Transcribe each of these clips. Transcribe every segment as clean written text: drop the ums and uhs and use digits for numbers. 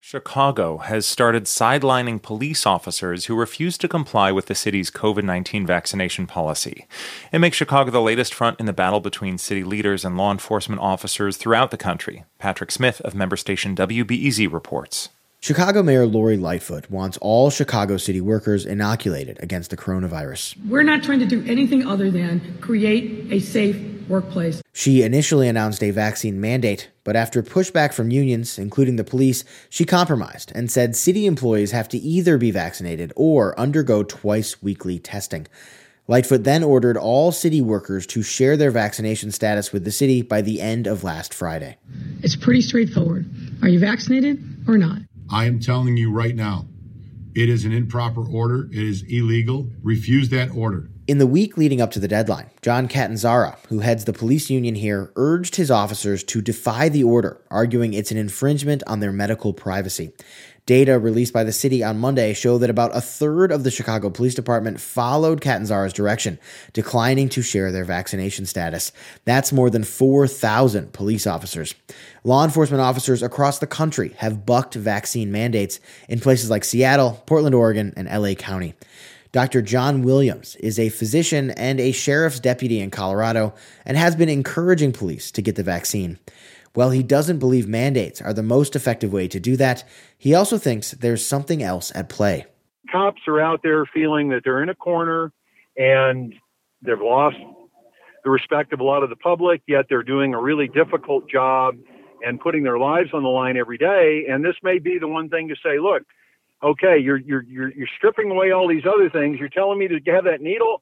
Chicago has started sidelining police officers who refuse to comply with the city's COVID-19 vaccination policy. It makes Chicago the latest front in the battle between city leaders and law enforcement officers throughout the country. Patrick Smith of member station WBEZ reports. Chicago Mayor Lori Lightfoot wants all Chicago city workers inoculated against the coronavirus. We're not trying to do anything other than create a safe workplace. She initially announced a vaccine mandate, but after pushback from unions, including the police, she compromised and said city employees have to either be vaccinated or undergo twice-weekly testing. Lightfoot then ordered all city workers to share their vaccination status with the city by the end of last Friday. It's pretty straightforward. Are you vaccinated or not? I am telling you right now, it is an improper order. It is illegal. Refuse that order. In the week leading up to the deadline, John Catanzara, who heads the police union here, urged his officers to defy the order, arguing it's an infringement on their medical privacy. Data released by the city on Monday show that about a third of the Chicago Police Department followed Catanzara's direction, declining to share their vaccination status. That's more than 4,000 police officers. Law enforcement officers across the country have bucked vaccine mandates in places like Seattle, Portland, Oregon, and LA County. Dr. John Williams is a physician and a sheriff's deputy in Colorado and has been encouraging police to get the vaccine. While he doesn't believe mandates are the most effective way to do that, he also thinks there's something else at play. Cops are out there feeling that they're in a corner and they've lost the respect of a lot of the public, yet they're doing a really difficult job and putting their lives on the line every day. And this may be the one thing to say, look, okay, you're stripping away all these other things. You're telling me to have that needle?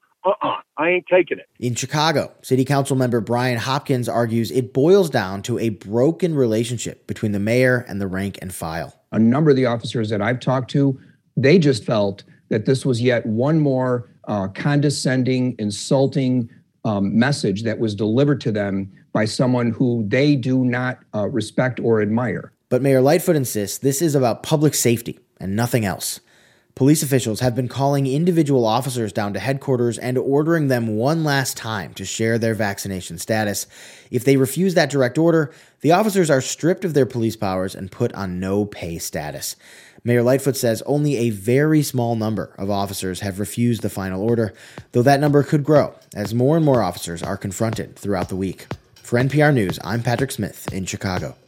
I ain't taking it. In Chicago, City Council member Brian Hopkins argues it boils down to a broken relationship between the mayor and the rank and file. A number of the officers that I've talked to, they just felt that this was yet one more condescending, insulting message that was delivered to them by someone who they do not respect or admire. But Mayor Lightfoot insists this is about public safety and nothing else. Police officials have been calling individual officers down to headquarters and ordering them one last time to share their vaccination status. If they refuse that direct order, the officers are stripped of their police powers and put on no pay status. Mayor Lightfoot says only a very small number of officers have refused the final order, though that number could grow as more and more officers are confronted throughout the week. For NPR News, I'm Patrick Smith in Chicago.